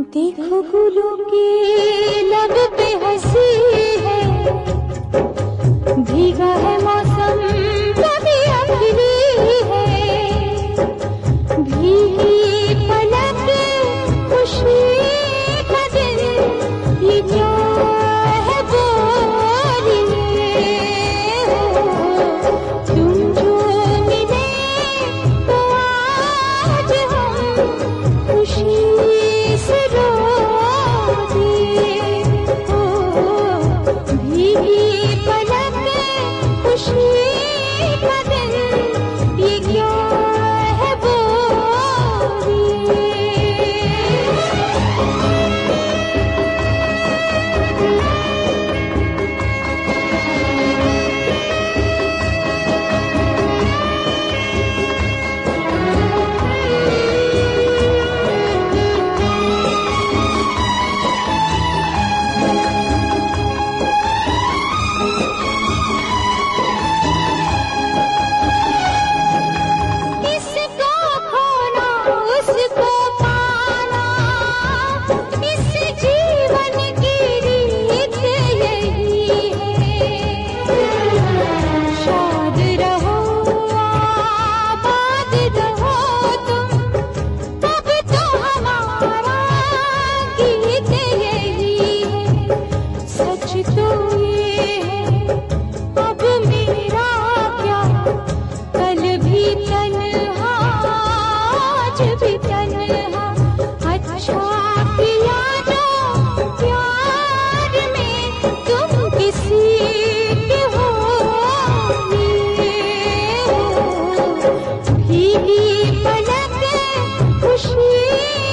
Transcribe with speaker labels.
Speaker 1: देखो गुलों के लब पे हंसी है, भीगा है मौसम कभी अखिली है, भीगी पलक खुशी का दिन, ये क्या है बोलिए तुम जो मिले तो आज हम खुशी से रो दिए भीगी पलक खुशी का दिन, ये क्या है बोलिए। इसको खोना उसको पाना, इस जीवन की रीत यही है। शाद रहो आबाद रहो तुम, अब तो हमारा गीत यही है। सच तो ये है अब मेरा क्या, कल भी तन्हा आज भी तन्हा, अच्छा किया जो प्यार में तुम किसी के हो लिए, भीगी पलक खुशी